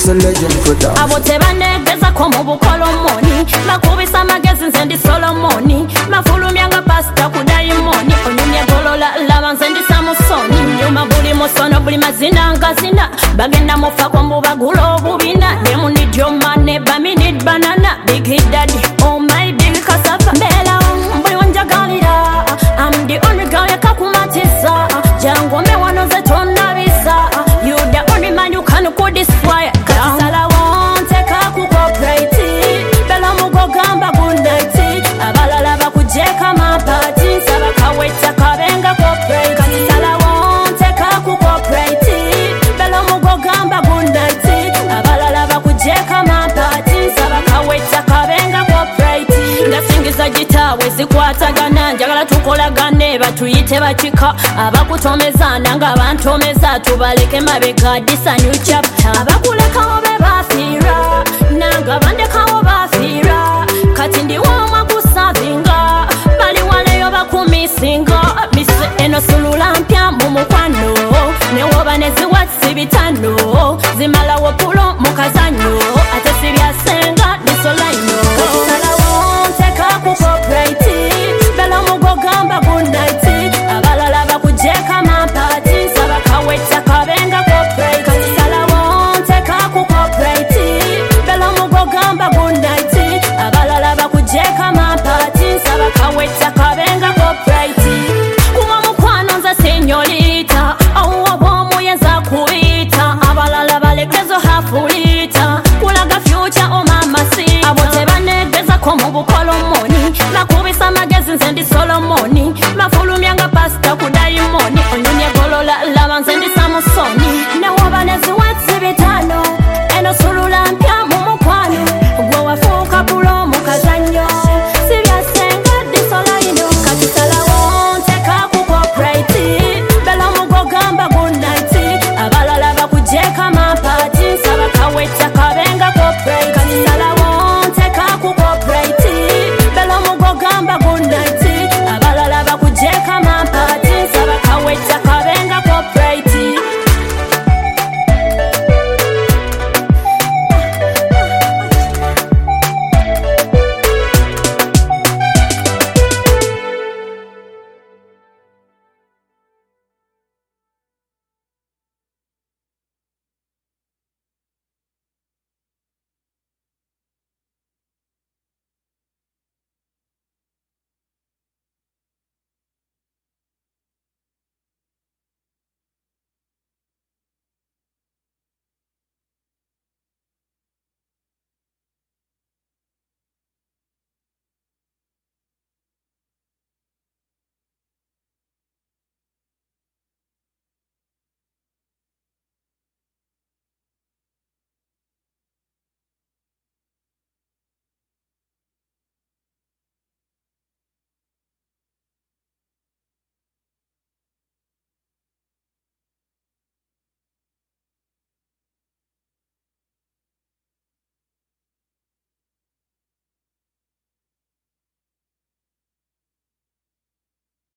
a legend for that. Abo tebanegeza ko mu bukolomoni bakubisa amagezi nze ndi Solomoni mafulumya nga pasita ku dayimoni onyumya golola laba nze ndi Samusoni nyuma buli musono buli mazina ngazina bagenda mufako mubagula obubina them need your money but me need banana big hit daddy oh my big cassava mbela buli wanjagalira I'm the only girl yakakumatiza jangu me wanoze tonabisa you the only man you can could destroy kasala won't take a cooperate bela mugo gamba good night abalala bakujeka mapati sabakaweta kabenga cooperate kasala won't take a cooperate bela mugo gamba good night abalala bakujeka mapati sabakaweta kabenga cooperate ndasingiza gitawe zikwatagana njagala tukolagane batuyite bakika abakutomezana nga bantomeza tubaleke mabega this a new chapter abakulekawo be bafiira nanga bandekawo bafiira kati ndi wamwa kusavinga bali waleyo bakumisinga mise eno sulula mpya mu mukwano newoba neziwatsi bitano zimalawo pulo mu kazanyo ate sibyasenga nisolaino kasalawo nteka kukoperate bela mugo gamba good night abalala bakujeka mapati sabakaweta kabenga cooperate kasalawo nteka kukoperate bela mugo gamba good night abalala bakujeka mapati sabakaweta kabenga cooperate kuma mukwano nza senyorita awo bomu yeza kuita abalala balekezo hafulita kulaga future o mama si abo tebanegeza ko mu bukolomoni bakubisa amagezi nze ndi Solomoni